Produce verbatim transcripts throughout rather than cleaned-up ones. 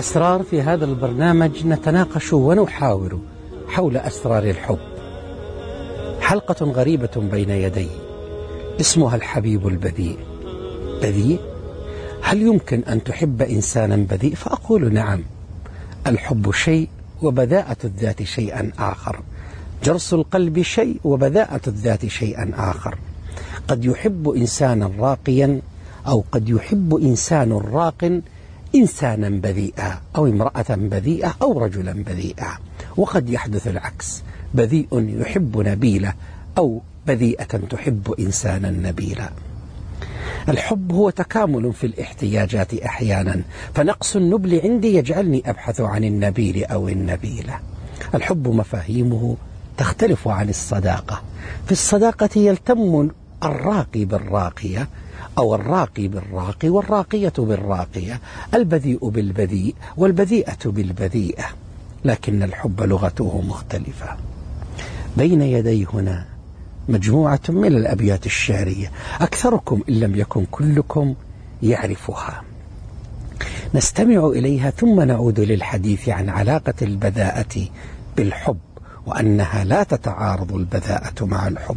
أسرار في هذا البرنامج نتناقش ونحاور حول أسرار الحب. حلقة غريبة بين يدي اسمها الحبيب البذيء. بذيء؟ هل يمكن أن تحب إنسانا بذيء؟ فأقول نعم. الحب شيء وبذاءة الذات شيئا آخر. جرس القلب شيء وبذاءة الذات شيئا آخر. قد يحب إنسانا راقيا أو قد يحب إنسان راق إنسانا بذيئا أو امرأة بذيئة أو رجلا بذيئا، وقد يحدث العكس، بذيء يحب نبيلة أو بذيئة تحب إنسانا نبيلا. الحب هو تكامل في الاحتياجات أحيانا، فنقص النبل عندي يجعلني أبحث عن النبيل أو النبيلة. الحب مفاهيمه تختلف عن الصداقة. في الصداقة يلتم الراقي بالراقية أو الراقي بالراقي والراقية بالراقية، البذيء بالبذيء والبذيئة بالبذيئة، لكن الحب لغته مختلفة. بين يدي هنا مجموعة من الأبيات الشعرية، أكثركم إن لم يكن كلكم يعرفها. نستمع إليها ثم نعود للحديث عن علاقة البذاءة بالحب، وأنها لا تتعارض البذاءة مع الحب.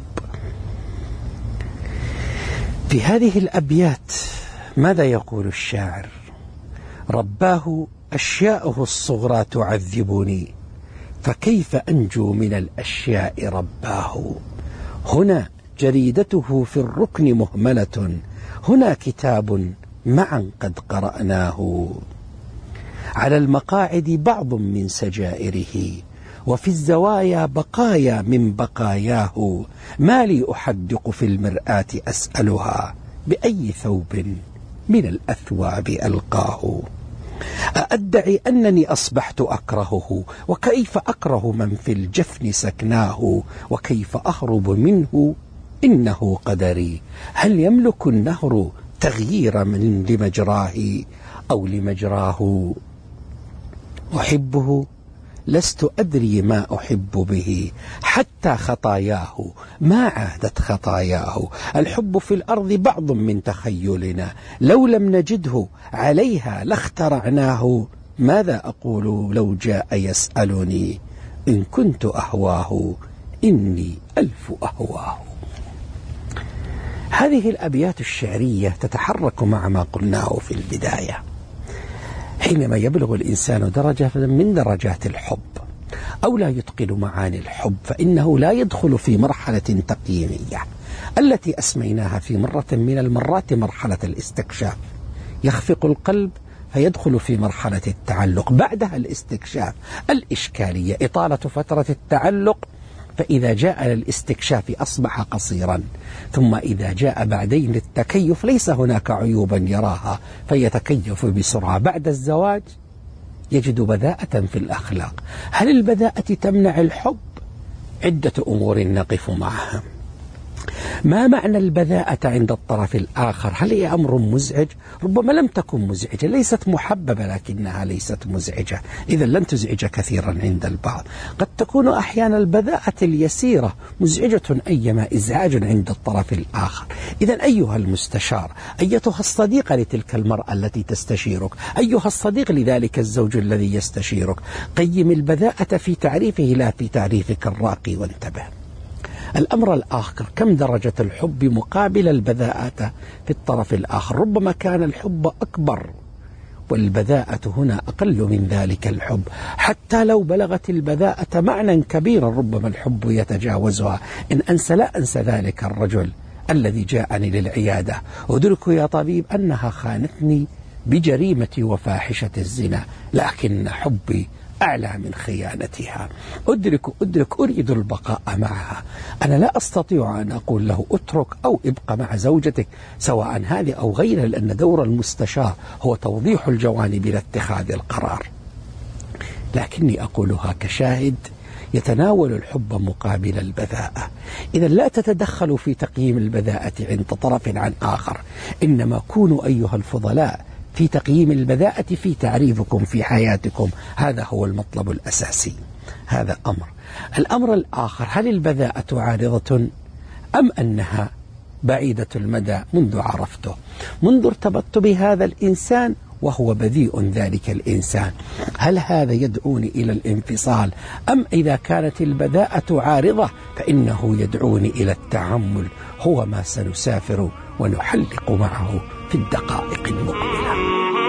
في هذه الأبيات ماذا يقول الشاعر؟ رباه أشياؤه الصغرى تعذبني، فكيف أنجو من الأشياء رباه. هنا جريدته في الركن مهملة، هنا كتاب معا قد قرأناه. على المقاعد بعض من سجائره، وفي الزوايا بقايا من بقاياه. ما لي أحدق في المرآة أسألها، بأي ثوب من الأثواب ألقاه. أأدعي أنني أصبحت أكرهه، وكيف أكره من في الجفن سكناه. وكيف أهرب منه إنه قدري، هل يملك النهر تغيير من لمجراه أو لمجراه. أحبه لست أدري ما أحب به، حتى خطاياه ما عادت خطاياه. الحب في الأرض بعض من تخيلنا، لو لم نجده عليها لاخترعناه. ماذا أقول لو جاء يسألني، إن كنت أهواه إني ألف أهواه. هذه الأبيات الشعرية تتحرك مع ما قلناه في البداية. حينما يبلغ الإنسان درجة من درجات الحب أو لا يتقن معاني الحب، فإنه لا يدخل في مرحلة تقييمية التي أسميناها في مرة من المرات مرحلة الاستكشاف. يخفق القلب فيدخل في مرحلة التعلق، بعدها الاستكشاف، الإشكالية إطالة فترة التعلق، فإذا جاء للاستكشاف أصبح قصيرا، ثم إذا جاء بعدين للتكيف ليس هناك عيوبا يراها فيتكيف بسرعة. بعد الزواج يجد بذاءة في الأخلاق. هل البذاءة تمنع الحب؟ عدة أمور نقف معها. ما معنى البذاءة عند الطرف الآخر؟ هل هي أمر مزعج؟ ربما لم تكن مزعجة، ليست محببة لكنها ليست مزعجة، إذا لن تزعج كثيرا عند البعض. قد تكون أحيانا البذاءة اليسيرة مزعجة أيما إزعاج عند الطرف الآخر. إذا أيها المستشار، أيتها الصديقة لتلك المرأة التي تستشيرك، أيها الصديق لذلك الزوج الذي يستشيرك، قيم البذاءة في تعريفه لا في تعريفك الراقي، وانتبه. الأمر الآخر، كم درجة الحب مقابل البذاءة في الطرف الآخر؟ ربما كان الحب أكبر والبذاءة هنا أقل من ذلك الحب. حتى لو بلغت البذاءة معنى كبيرا ربما الحب يتجاوزها. إن أنسى لا أنسى ذلك الرجل الذي جاءني للعيادة، أدرك يا طبيب أنها خانتني بجريمة وفاحشة الزنا، لكن حبي أعلى من خيانتها. أدرك أدرك أريد البقاء معها. أنا لا أستطيع أن أقول له أترك أو ابقى مع زوجتك، سواء هذه أو غيرها، لأن دور المستشار هو توضيح الجوانب لاتخاذ القرار. لكني أقولها كشاهد يتناول الحب مقابل البذاءة. إذا لا تتدخلوا في تقييم البذاءة عند طرف عن آخر، إنما كونوا أيها الفضلاء في تقييم البذاءة في تعريفكم في حياتكم. هذا هو المطلب الأساسي. هذا أمر. الأمر الآخر، هل البذاءة عارضة أم أنها بعيدة المدى؟ منذ عرفته، منذ ارتبطت بهذا الإنسان وهو بذيء ذلك الإنسان، هل هذا يدعوني إلى الانفصال؟ أم إذا كانت البذاءة عارضة فإنه يدعوني إلى التعمل؟ هو ما سنسافر ونحلق معه في الدقائق المقبلة.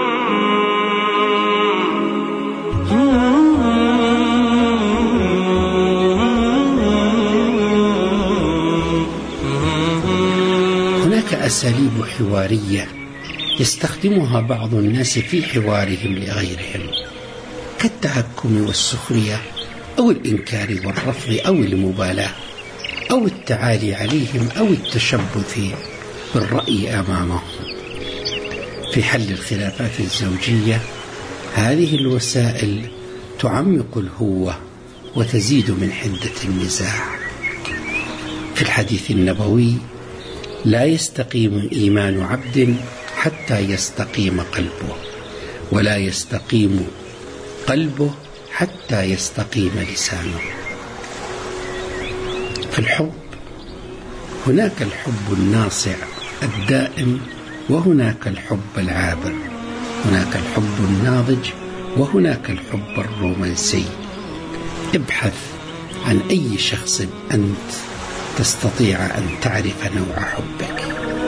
هناك أساليب حوارية يستخدمها بعض الناس في حوارهم لغيرهم، كالتهكم والسخرية أو الإنكار والرفض أو المبالاة أو التعالي عليهم أو التشبث بالرأي أمامهم. في حل الخلافات الزوجية هذه الوسائل تعمق الهوة وتزيد من حدة النزاع. في الحديث النبوي: لا يستقيم إيمان عبد حتى يستقيم قلبه، ولا يستقيم قلبه حتى يستقيم لسانه. في الحب هناك الحب الناصع الدائم، وهناك الحب العابر، هناك الحب الناضج، وهناك الحب الرومانسي. ابحث عن أي شخص أنت تستطيع أن تعرف نوع حبك.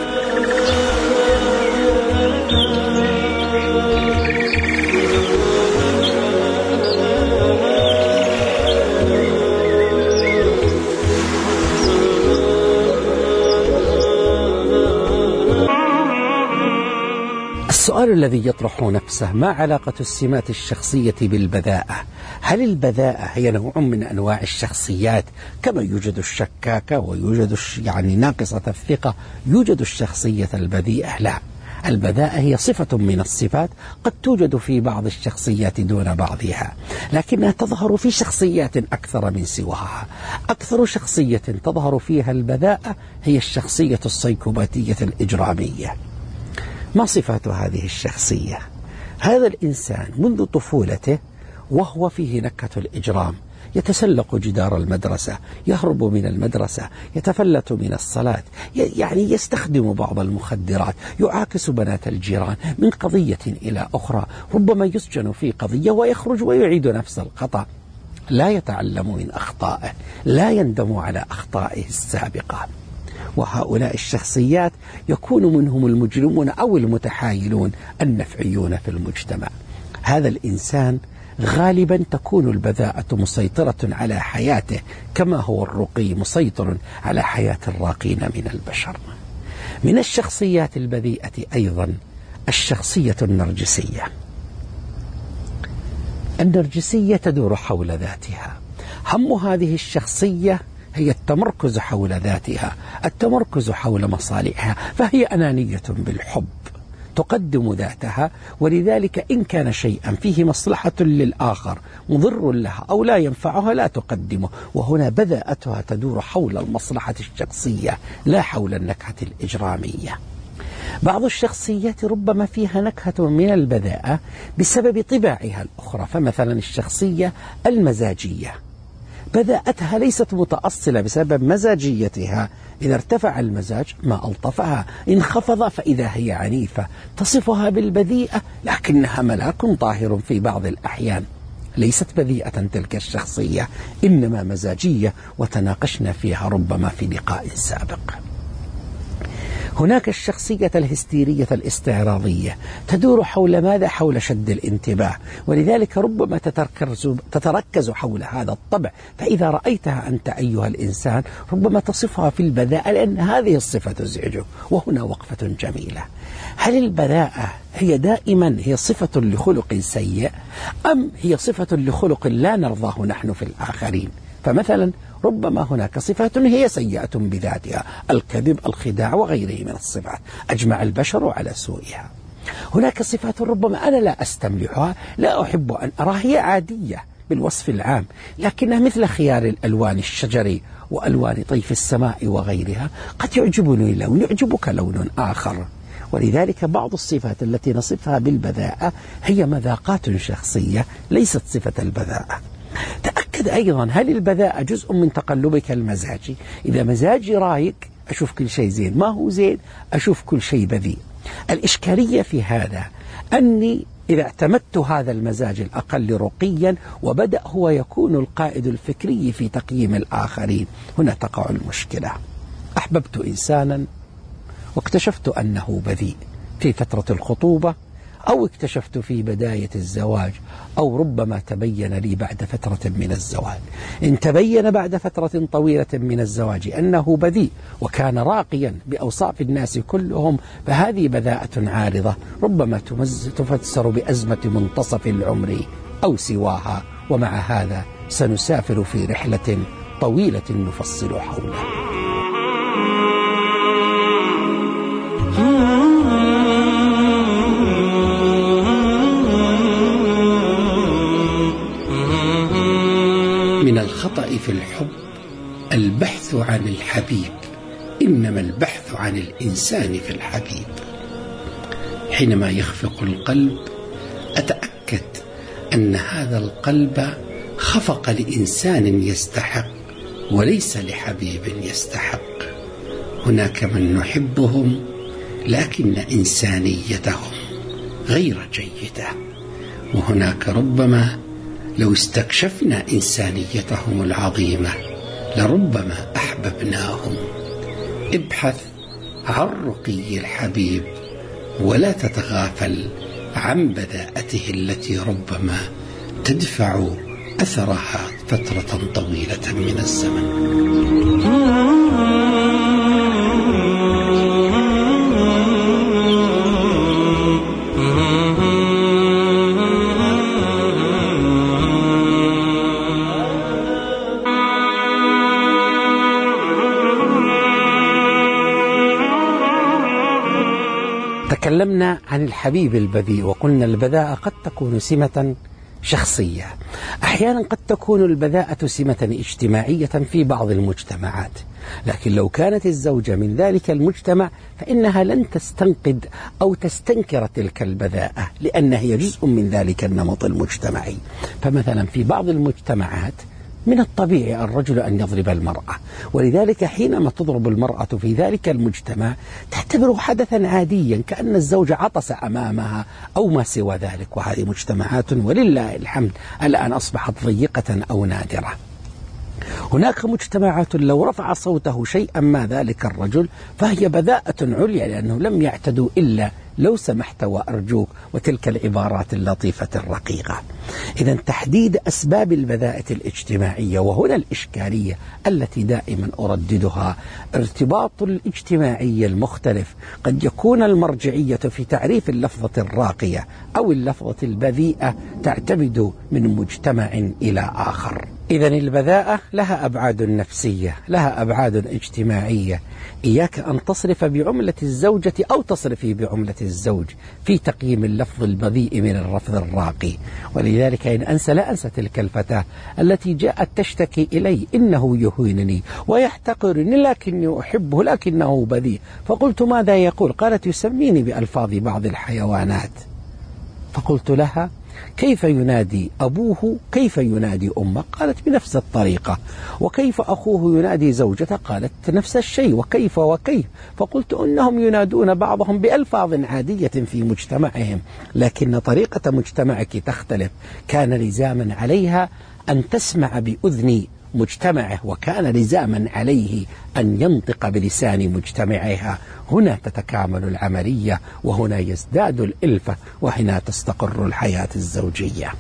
السؤال الذي يطرح نفسه: ما علاقة السمات الشخصية بالبذاءة؟ هل البذاءة هي نوع من أنواع الشخصيات كما يوجد الشكاكة ويوجد يعني ناقصة الثقة يوجد الشخصية البذيئة؟ لا، البذاءة هي صفة من الصفات قد توجد في بعض الشخصيات دون بعضها، لكنها تظهر في شخصيات أكثر من سواها. أكثر شخصية تظهر فيها البذاءة هي الشخصية السيكوباتية الإجرامية. ما صفات هذه الشخصية؟ هذا الإنسان منذ طفولته وهو فيه نكهة الإجرام، يتسلق جدار المدرسة، يهرب من المدرسة، يتفلت من الصلاة، يعني يستخدم بعض المخدرات، يعاكس بنات الجيران من قضية إلى أخرى، ربما يسجن في قضية ويخرج ويعيد نفس الخطأ. لا يتعلم من أخطائه، لا يندم على أخطائه السابقة. وهؤلاء الشخصيات يكون منهم المجرمون أو المتحايلون النفعيون في المجتمع. هذا الإنسان غالبا تكون البذاءة مسيطرة على حياته كما هو الرقي مسيطر على حياة الراقين من البشر. من الشخصيات البذيئة أيضا الشخصية النرجسية. النرجسية تدور حول ذاتها، هم هذه الشخصية هي التمركز حول ذاتها، التمركز حول مصالحها، فهي أنانية بالحب، تقدم ذاتها، ولذلك إن كان شيئا فيه مصلحة للآخر مضر لها أو لا ينفعها لا تقدمه. وهنا بذاءتها تدور حول المصلحة الشخصية لا حول النكهة الإجرامية. بعض الشخصيات ربما فيها نكهة من البذاءة بسبب طباعها الأخرى، فمثلا الشخصية المزاجية بذاءتها ليست متأصلة بسبب مزاجيتها، إذا ارتفع المزاج ما ألطفها، انخفض فإذا هي عنيفة، تصفها بالبذيئة لكنها ملاك طاهر في بعض الأحيان. ليست بذيئة تلك الشخصية، إنما مزاجية، وتناقشنا فيها ربما في لقاء سابق. هناك الشخصية الهستيرية الاستعراضية تدور حول ماذا؟ حول شد الانتباه، ولذلك ربما تتركز, تتركز حول هذا الطبع، فإذا رأيتها أنت أيها الإنسان ربما تصفها في البذاءة لأن هذه الصفة تزعجه. وهنا وقفة جميلة: هل البذاءة هي دائما هي صفة لخلق سيء، أم هي صفة لخلق لا نرضاه نحن في الآخرين؟ فمثلا ربما هناك صفات هي سيئة بذاتها، الكذب، الخداع وغيره من الصفات، أجمع البشر على سوءها. هناك صفات ربما أنا لا أستملحها، لا أحب أن أراها، هي عادية بالوصف العام، لكنها مثل خيار الألوان الشجري وألوان طيف السماء وغيرها، قد يعجبني لون يعجبك لون آخر. ولذلك بعض الصفات التي نصفها بالبذاءة هي مذاقات شخصية ليست صفة البذاءة. تأكد أيضا هل البذاءة جزء من تقلبك المزاجي؟ إذا مزاجي رايق أشوف كل شيء زين، ما هو زين أشوف كل شيء بذيء. الإشكالية في هذا أني إذا اعتمدت هذا المزاج الأقل رقيا وبدأ هو يكون القائد الفكري في تقييم الآخرين، هنا تقع المشكلة. أحببت إنسانا واكتشفت أنه بذيء في فترة الخطوبة، أو اكتشفت في بداية الزواج، أو ربما تبين لي بعد فترة من الزواج. إن تبين بعد فترة طويلة من الزواج أنه بذيء وكان راقيا بأوصاف الناس كلهم، فهذه بذاءة عارضة ربما تفسر بأزمة منتصف العمر أو سواها، ومع هذا سنسافر في رحلة طويلة نفصل حولها. من الخطأ في الحب البحث عن الحبيب، إنما البحث عن الإنسان في الحبيب. حينما يخفق القلب أتأكد أن هذا القلب خفق لإنسان يستحق وليس لحبيب يستحق. هناك من نحبهم لكن إنسانيتهم غير جيدة، وهناك ربما لو استكشفنا إنسانيتهم العظيمة لربما أحببناهم. ابحث عن رقي الحبيب ولا تتغافل عن بذاءته التي ربما تدفع أثرها فترة طويلة من الزمن. تكلمنا عن الحبيب البذيء وقلنا البذاءة قد تكون سمة شخصية، أحيانا قد تكون البذاءة سمة اجتماعية في بعض المجتمعات، لكن لو كانت الزوجة من ذلك المجتمع فإنها لن تستنقد أو تستنكر تلك البذاءة، لأنها هي جزء من ذلك النمط المجتمعي. فمثلا في بعض المجتمعات من الطبيعي الرجل أن يضرب المرأة، ولذلك حينما تضرب المرأة في ذلك المجتمع تعتبره حدثا عاديا كأن الزوج عطس أمامها أو ما سوى ذلك. وهذه مجتمعات ولله الحمد الآن أصبحت ضيقة أو نادرة. هناك مجتمعات لو رفع صوته شيئا ما ذلك الرجل فهي بذاءة عليا، لأنه لم يعتدوا إلا لو سمحت وأرجوك وتلك العبارات اللطيفة الرقيقة. إذن تحديد أسباب البذاءة الاجتماعية، وهنا الإشكالية التي دائما أرددها، ارتباط الاجتماعي المختلف. قد يكون المرجعية في تعريف اللفظة الراقية أو اللفظة البذيئة تعتمد من مجتمع إلى آخر. إذن البذاءة لها أبعاد نفسية، لها أبعاد اجتماعية. إياك أن تصرف بعملة الزوجة أو تصرفي بعملة الزوج في تقييم اللفظ البذيء من اللفظ الراقي. ولذلك إن أنسى لا أنسى تلك الفتاة التي جاءت تشتكي إلي إنه يهينني ويحتقرني لكني أحبه لكنه بذيء. فقلت ماذا يقول؟ قالت يسميني بألفاظ بعض الحيوانات. فقلت لها كيف ينادي أبوه كيف ينادي أمه؟ قالت بنفس الطريقة. وكيف أخوه ينادي زوجته؟ قالت نفس الشيء. وكيف وكيف؟ فقلت إنهم ينادون بعضهم بألفاظ عادية في مجتمعهم، لكن طريقة مجتمعك تختلف. كان لزاما عليها أن تسمع بأذن مجتمعه، وكان لزاما عليه أن ينطق بلسان مجتمعها. هنا تتكامل العملية، وهنا يزداد الإلفة، وهنا تستقر الحياة الزوجية.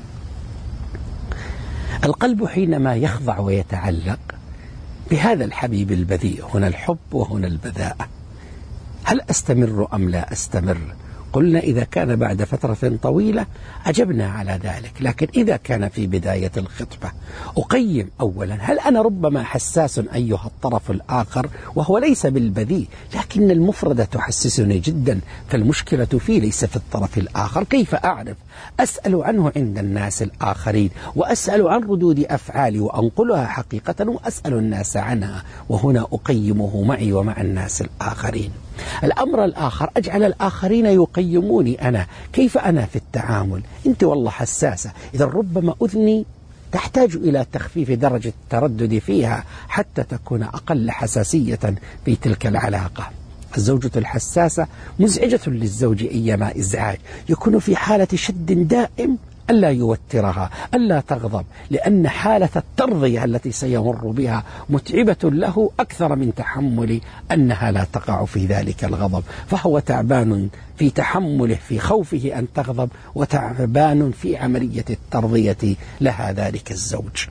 القلب حينما يخضع ويتعلق بهذا الحبيب البذيء، هنا الحب وهنا البذاءة. هل أستمر أم لا أستمر؟ قلنا إذا كان بعد فترة طويلة أجبنا على ذلك، لكن إذا كان في بداية الخطبة أقيم أولا هل أنا ربما حساس أيها الطرف الآخر وهو ليس بالبذيء، لكن المفردة تحسسني جدا، فالمشكلة فيه ليس في الطرف الآخر. كيف أعرف؟ أسأل عنه عند الناس الآخرين، وأسأل عن ردود أفعالي وأنقلها حقيقة، وأسأل الناس عنها، وهنا أقيمه معي ومع الناس الآخرين. الأمر الآخر أجعل الآخرين يقيموني أنا، كيف أنا في التعامل؟ أنت والله حساسة، إذا ربما أذني تحتاج إلى تخفيف درجة التردد فيها حتى تكون أقل حساسية في تلك العلاقة. الزوجة الحساسة مزعجة للزوج أيما إزعاج، يكون في حالة شد دائم ألا يوترها، ألا تغضب، لأن حالة الترضية التي سيمر بها متعبة له أكثر من تحمل أنها لا تقع في ذلك الغضب، فهو تعبان في تحمله في خوفه أن تغضب، وتعبان في عملية الترضية لها ذلك الزوج.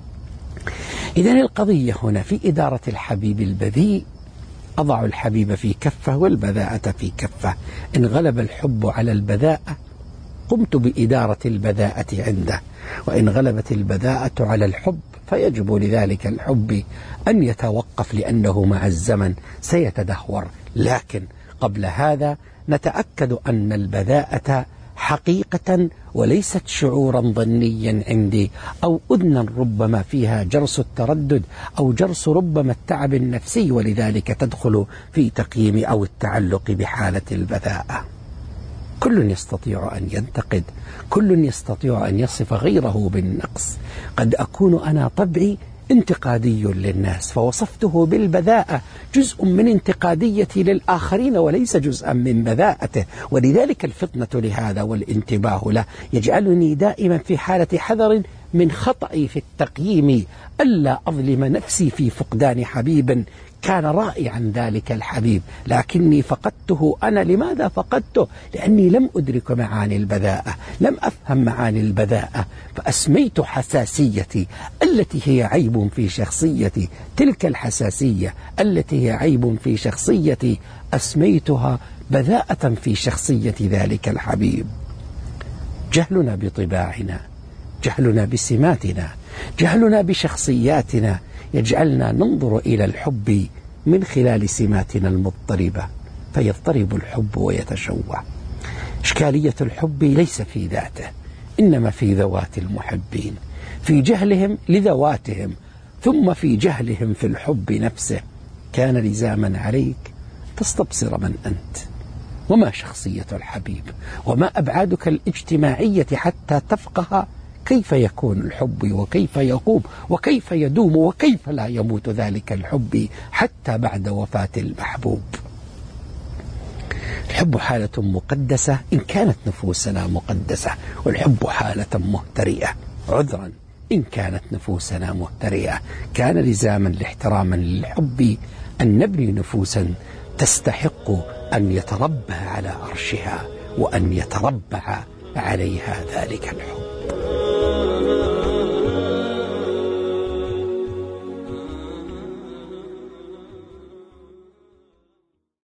إذن القضية هنا في إدارة الحبيب البذيء، أضع الحبيب في كفة والبذاءة في كفة. إن غلب الحب على البذاءة قمت بإدارة البذاءة عنده، وإن غلبت البذاءة على الحب فيجب لذلك الحب أن يتوقف، لأنه مع الزمن سيتدهور. لكن قبل هذا نتأكد أن البذاءة حقيقة وليست شعورا ظنيا عندي، أو أذنا ربما فيها جرس التردد أو جرس ربما التعب النفسي، ولذلك تدخل في تقييم أو التعلق بحالة البذاءة. كل يستطيع أن ينتقد، كل يستطيع أن يصف غيره بالنقص. قد أكون أنا طبعي انتقادي للناس فوصفته بالبذاءة، جزء من انتقاديتي للآخرين وليس جزءا من بذاءته، ولذلك الفطنة لهذا والانتباه له يجعلني دائما في حالة حذر من خطأي في التقييم، ألا أظلم نفسي في فقدان حبيب كان رائعا ذلك الحبيب، لكني فقدته. أنا لماذا فقدته؟ لأني لم أدرك معاني البذاءة، لم أفهم معاني البذاءة، فأسميت حساسيتي التي هي عيب في شخصيتي، تلك الحساسية التي هي عيب في شخصيتي أسميتها بذاءة في شخصية ذلك الحبيب. جهلنا بطباعنا، جهلنا بسماتنا، جهلنا بشخصياتنا يجعلنا ننظر إلى الحب من خلال سماتنا المضطربة، فيضطرب الحب ويتشوه. إشكالية الحب ليس في ذاته، إنما في ذوات المحبين، في جهلهم لذواتهم، ثم في جهلهم في الحب نفسه. كان لزاما عليك تستبصر من أنت، وما شخصية الحبيب، وما أبعادك الاجتماعية حتى تفقه كيف يكون الحب وكيف يقوم وكيف يدوم وكيف لا يموت ذلك الحب حتى بعد وفاة المحبوب. الحب حالة مقدسة إن كانت نفوسنا مقدسة، والحب حالة مهترئة، عذرا إن كانت نفوسنا مهترئة. كان لزاما لاحتراما للحب أن نبني نفوسا تستحق أن يتربى على عرشها وأن يتربع عليها ذلك الحب.